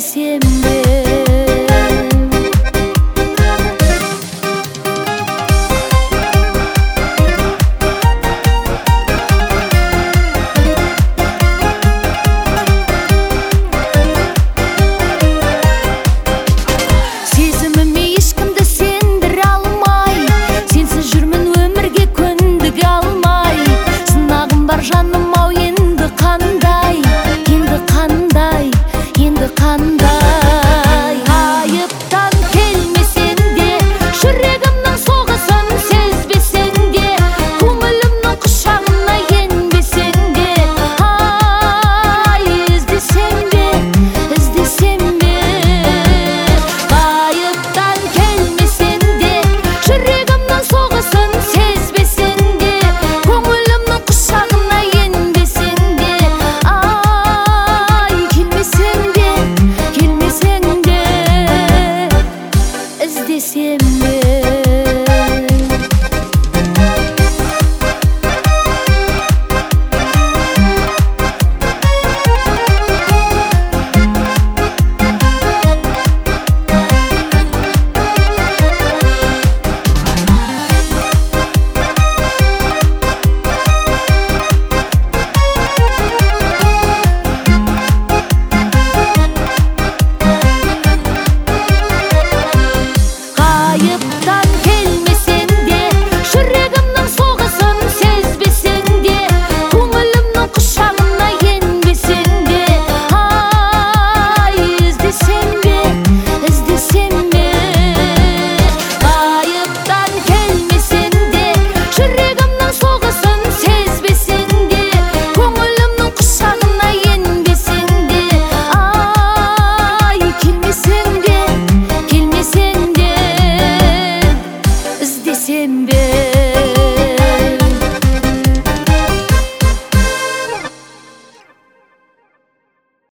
іздесем де. Жаным ау, енді қандай, енді қандай, енді қандай. Айыптан келмесең де, жүрегімнің соғысын сезбесең де, көңілімнің құшағына енбесең де, ай, іздесем бе, іздесем бе. Айыптан келмесең де, жүрегімнің соғысын сезбесең де, көңілімнің құшағына іздесем бе. Айыптан келмесең де, жүрегімнің соғысын сезбесең де, көңілімнің құшағына енбесең де, ай, іздесем бе, іздесем бе. Айыптан келмесең де, жүрегімнің соғысын сезбесең де, көңілімнің құшағына енбесең де, ай, келмесең де, келмесең де, іздесем бе.